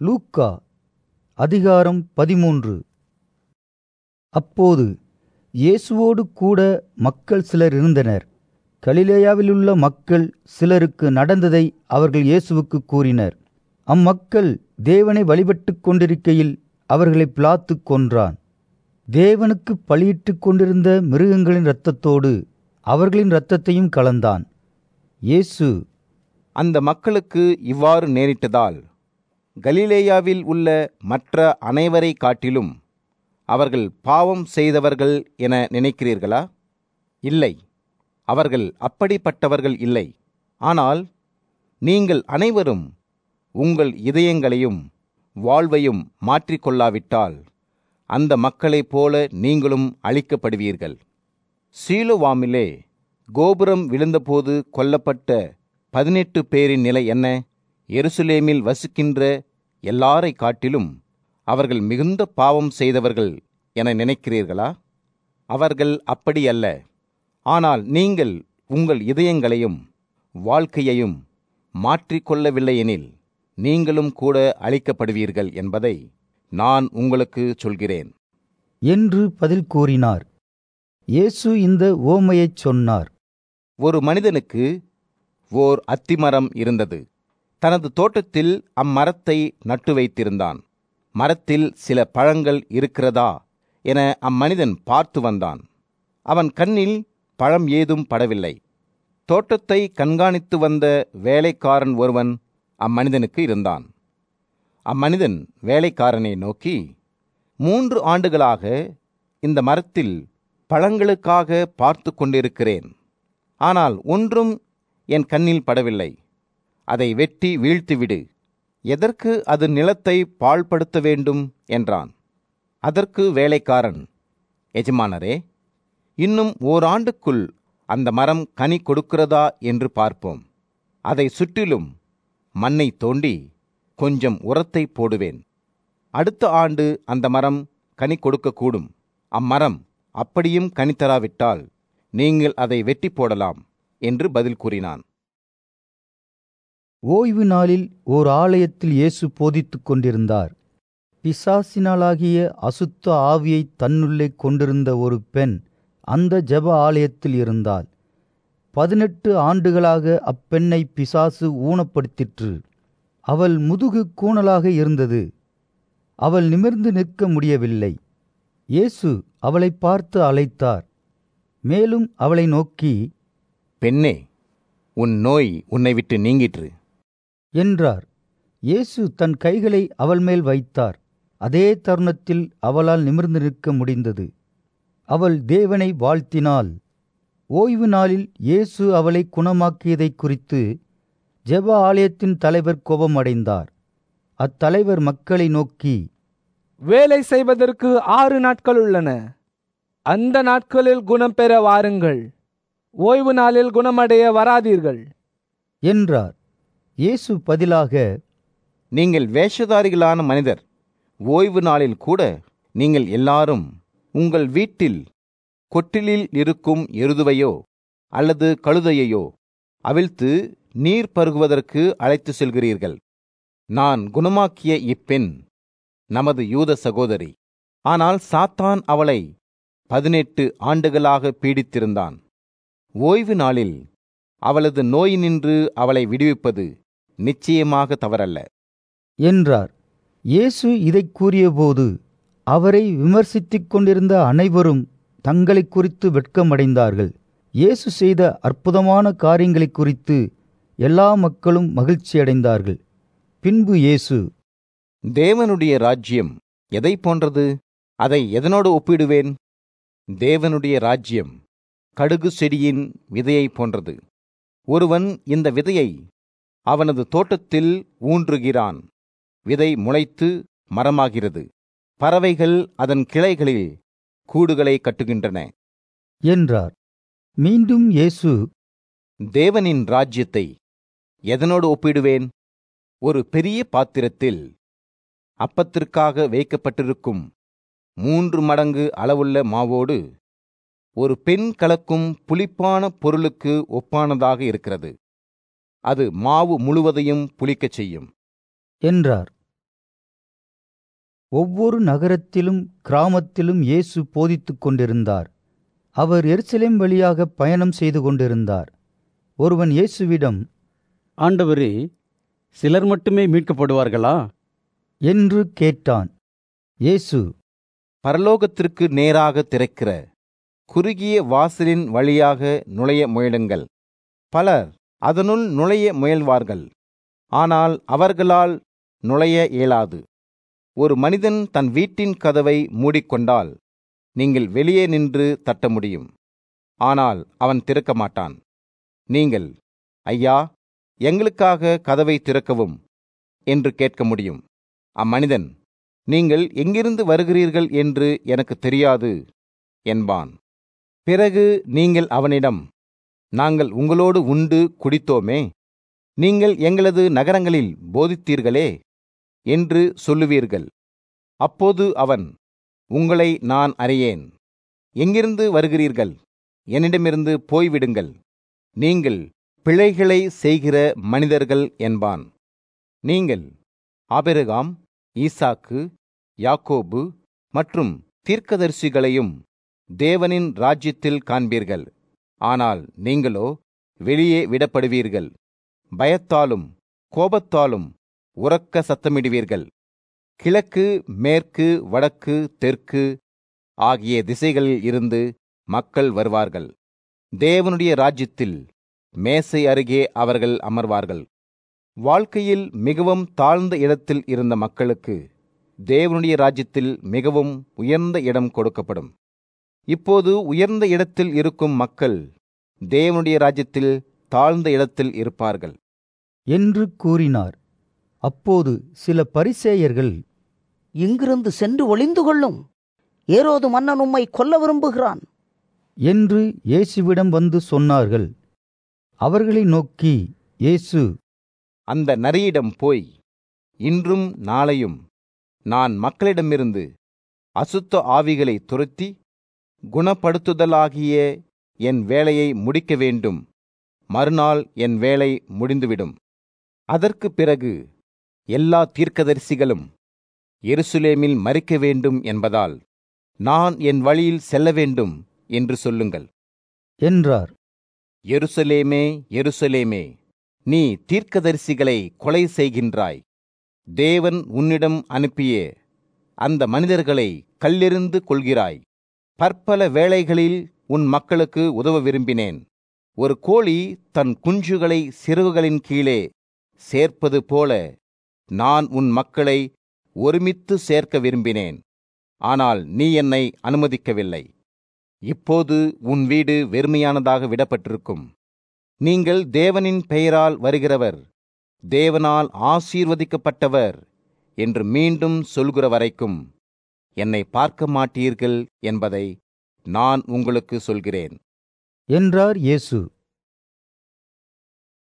லூக்கா அதிகாரம் 13. அப்போது இயேசுவோடு கூட மக்கள் சிலர் இருந்தனர். கலிலேயாவிலுள்ள மக்கள் சிலருக்கு நடந்ததை அவர்கள் இயேசுவுக்கு கூறினர். அம்மக்கள் தேவனை வழிபட்டுக் கொண்டிருக்கையில் அவர்களை பிலாத்து கொன்றான். தேவனுக்கு பலியிட்டுக் கொண்டிருந்த மிருகங்களின் இரத்தத்தோடு அவர்களின் இரத்தத்தையும் கலந்தான். இயேசு, அந்த மக்களுக்கு இவ்வாறு நேரிட்டதால் கலிலேயாவில் உள்ள மற்ற அனைவரை காட்டிலும் அவர்கள் பாவம் செய்தவர்கள் என நினைக்கிறீர்களா? இல்லை, அவர்கள் அப்படிப்பட்டவர்கள் இல்லை. ஆனால் நீங்கள் அனைவரும் உங்கள் இதயங்களையும் வாழ்வையும் மாற்றிக்கொள்ளாவிட்டால் அந்த மக்களைப் போல நீங்களும் அழிக்கப்படுவீர்கள். சீலோவாமிலே கோபுரம் விழுந்தபோது கொல்லப்பட்ட 18 பேரின் நிலை என்ன? எருசலேமில் வசிக்கின்ற எல்லாரை காட்டிலும் அவர்கள் மிகுந்த பாவம் செய்தவர்கள் என நினைக்கிறீர்களா? அவர்கள் அப்படியல்ல. ஆனால் நீங்கள் உங்கள் இதயங்களையும் வாழ்க்கையையும் மாற்றிக்கொள்ளவில்லையெனில் நீங்களும் கூட அழிக்கப்படுவீர்கள் என்பதை நான் உங்களுக்கு சொல்கிறேன் என்று பதில் கூறினார். இயேசு இந்த உவமையைச் சொன்னார். ஒரு மனிதனுக்கு ஓர் அத்திமரம் இருந்தது. தனது தோட்டத்தில் அம்மரத்தை நட்டு வைத்திருந்தான். மரத்தில் சில பழங்கள் இருக்கிறதா என அம்மனிதன் பார்த்து வந்தான். அவன் கண்ணில் பழம் ஏதும் படவில்லை. தோட்டத்தை கண்காணித்து வந்த வேலைக்காரன் ஒருவன் அம்மனிதனுக்கு இருந்தான். அம்மனிதன் வேலைக்காரனை நோக்கி, 3 ஆண்டுகளாக இந்த மரத்தில் பழங்களுக்காக பார்த்து கொண்டிருக்கிறேன். ஆனால் ஒன்றும் என் கண்ணில் படவில்லை. அதை வெட்டி வீழ்த்திவிடு. எதற்கு அது நிலத்தை பாழ்படுத்த வேண்டும் என்றான். அதற்கு வேலைக்காரன், எஜமானரே, இன்னும் ஓராண்டுக்குள் அந்த மரம் கனி கொடுக்கிறதா என்று பார்ப்போம். அதை சுற்றிலும் மண்ணை தோண்டி கொஞ்சம் உரத்தை போடுவேன். அடுத்த ஆண்டு அந்த மரம் கனி கொடுக்கக்கூடும். அம்மரம் அப்படியும் கனி தராவிட்டால் நீங்கள் அதை வெட்டி போடலாம் என்று பதில் கூறினான். ஓய்வு நாளில் ஓர் ஆலயத்தில் இயேசு போதித்துக் கொண்டிருந்தார். பிசாசினாலாகிய அசுத்த ஆவியை தன்னுள்ளே கொண்டிருந்த ஒரு பெண் அந்த ஜெப ஆலயத்தில் இருந்தாள். 18 ஆண்டுகளாக அப்பெண்ணை பிசாசு ஊனப்படுத்திற்று. அவள் முதுகு கூணலாக இருந்தது. அவள் நிமிர்ந்து நிற்க முடியவில்லை. இயேசு அவளை பார்த்து அழைத்தார். மேலும் அவளை நோக்கி, பெண்ணே, உன் நோய் உன்னை விட்டு நீங்கிற்று என்றார். இயேசு தன் கைகளை அவள் மேல் வைத்தார். அதே தருணத்தில் அவளால் நிமிர்ந்து நிற்க முடிந்தது. அவள் தேவனை வாழ்த்தினாள். ஓய்வு நாளில் இயேசு அவளை குணமாக்கியதைக் குறித்து ஜெப ஆலயத்தின் தலைவர் கோபமடைந்தார். அத்தலைவர் மக்களை நோக்கி, வேலை செய்வதற்கு 6 நாட்கள் உள்ளன. அந்த நாட்களில் குணம் பெற வாருங்கள். ஓய்வு நாளில் குணமடைய வராதீர்கள் என்றார். இயேசு பதிலாக, நீங்கள் வேஷதாரிகளான மனிதர், ஓய்வு நாளில் கூட நீங்கள் எல்லாரும் உங்கள் வீட்டில் கொட்டிலில் இருக்கும் எருதுவையோ அல்லது கழுதையையோ அவிழ்த்து நீர் பருகுவதற்கு அழைத்து செல்கிறீர்கள். நான் குணமாக்கிய இப்பெண் நமது யூத சகோதரி. ஆனால் சாத்தான் அவளை 18 ஆண்டுகளாக பீடித்திருந்தான். ஓய்வு நாளில் அவளது நோயினின்று அவளை விடுவிப்பது நிச்சயமாக தவறல்ல என்றார். இயேசு இதைக் கூறியபோது அவரை விமர்சித்துக் கொண்டிருந்த அனைவரும் தங்களை குறித்து வெட்கமடைந்தார்கள். இயேசு செய்த அற்புதமான காரியங்களைக் குறித்து எல்லா மக்களும் மகிழ்ச்சியடைந்தார்கள். பின்பு இயேசு, தேவனுடைய ராஜ்யம் எதை போன்றது? அதை எதனோடு ஒப்பிடுவேன்? தேவனுடைய ராஜ்யம் கடுகு செடியின் விதையை போன்றது. ஒருவன் இந்த விதையை அவனது தோட்டத்தில் ஊன்றுகிறான். விதை முளைத்து மரமாகிறது. பறவைகள் அதன் கிளைகளில் கூடுகளை கட்டுகின்றன என்றார். மீண்டும் இயேசு, தேவனின் ராஜ்யத்தை எதனோடு ஒப்பிடுவேன்? ஒரு பெரிய பாத்திரத்தில் அப்பத்திற்காக வைக்கப்பட்டிருக்கும் 3 மடங்கு அளவுள்ள மாவோடு ஒரு பெண் கலக்கும் புளிப்பான பொருளுக்கு ஒப்பானதாக இருக்கிறது. அது மாவு முழுவதையும் புளிக்கச் செய்யும் என்றார். ஒவ்வொரு நகரத்திலும் கிராமத்திலும் இயேசு போதித்துக் கொண்டிருந்தார். அவர் எருசலேம் வழியாக பயணம் செய்து கொண்டிருந்தார். ஒருவன் இயேசுவிடம், ஆண்டவரே, சிலர் மட்டுமே மீட்கப்படுவார்களா என்று கேட்டான். இயேசு, பரலோகத்திற்கு நேராக திறக்கிற குறுகிய வாசலின் வழியாக நுழைய முயலுங்கள். பலர் அதனுள் நுழைய முயல்வார்கள், ஆனால் அவர்களால் நுழைய இயலாது. ஒரு மனிதன் தன் வீட்டின் கதவை மூடிக்கொண்டால் நீங்கள் வெளியே நின்று தட்ட முடியும், ஆனால் அவன் திறக்க மாட்டான். நீங்கள், ஐயா, எங்களுக்காக கதவை திறக்கவும் என்று கேட்க முடியும். அம்மனிதன், நீங்கள் எங்கிருந்து வருகிறீர்கள் என்று எனக்கு தெரியாது என்பான். பிறகு நீங்கள் அவனிடம், நாங்கள் உங்களோடு உண்டு குடித்தோமே, நீங்கள் எங்களது நகரங்களில் போதித்தீர்களே என்று சொல்லுவீர்கள். அப்போது அவன், உங்களை நான் அறியேன். எங்கிருந்து வருகிறீர்கள்? என்னிடமிருந்து போய்விடுங்கள், நீங்கள் பிழைகளை செய்கிற மனிதர்கள் என்பான். நீங்கள் ஆபிரகாம், ஈசாக்கு, யாக்கோபு மற்றும் தீர்க்கதரிசிகளையும் தேவனின் ராஜ்யத்தில் காண்பீர்கள். ஆனால் நீங்களோ வெளியே விடப்படுவீர்கள். பயத்தாலும் கோபத்தாலும் உரக்க சத்தமிடுவீர்கள். கிழக்கு, மேற்கு, வடக்கு, தெற்கு ஆகிய திசைகளில் இருந்து மக்கள் வருவார்கள். தேவனுடைய ராஜ்யத்தில் மேசை அருகே அவர்கள் அமர்வார்கள். வாழ்க்கையில் மிகவும் தாழ்ந்த இடத்தில் இருந்த மக்களுக்கு தேவனுடைய ராஜ்யத்தில் மிகவும் உயர்ந்த இடம் கொடுக்கப்படும். இப்போது உயர்ந்த இடத்தில் இருக்கும் மக்கள் தேவனுடைய ராஜ்யத்தில் தாழ்ந்த இடத்தில் இருப்பார்கள் என்று கூறினார். அப்போது சில பரிசேயர்கள், இங்கிருந்து சென்று ஒளிந்து கொள்ளும், ஏரோது மன்னன் உம்மை கொல்ல விரும்புகிறான் என்று இயேசுவிடம் வந்து சொன்னார்கள். அவர்களை நோக்கி இயேசு, அந்த நரியிடம் போய், இன்றும் நாளையும் நான் மக்களிடமிருந்து அசுத்த ஆவிகளை துரத்தி குணப்படுத்துதலாகிய என் வேலையை முடிக்க வேண்டும். மறுநாள் என் வேலை முடிந்துவிடும். அதற்கு பிறகு எல்லா தீர்க்கதரிசிகளும் எருசலேமில் மரிக்க வேண்டும் என்பதால் நான் என் வழியில் செல்ல வேண்டும் என்று சொல்லுங்கள் என்றார். எருசலேமே, எருசலேமே, நீ தீர்க்கதரிசிகளை கொலை செய்கின்றாய். தேவன் உன்னிடம் அனுப்பிய அந்த மனிதர்களை கல்லெறிந்து கொள்கிறாய். பற்பல வேளைகளில் உன் மக்களுக்கு உதவ விரும்பினேன். ஒரு கோழி தன் குஞ்சுகளை சிறகுகளின் கீழே சேர்ப்பது போல நான் உன் மக்களை ஒருமித்து சேர்க்க விரும்பினேன். ஆனால் நீ என்னை அனுமதிக்கவில்லை. இப்போது உன் வீடு வெறுமையானதாக விடப்பட்டிருக்கும். நீங்கள் தேவனின் பெயரால் வருகிறவர், தேவனால் ஆசீர்வதிக்கப்பட்டவர் என்று மீண்டும் சொல்கிற வரைக்கும் என்னை பார்க்க மாட்டீர்கள் என்பதை நான் உங்களுக்கு சொல்கிறேன் என்றார் இயேசு.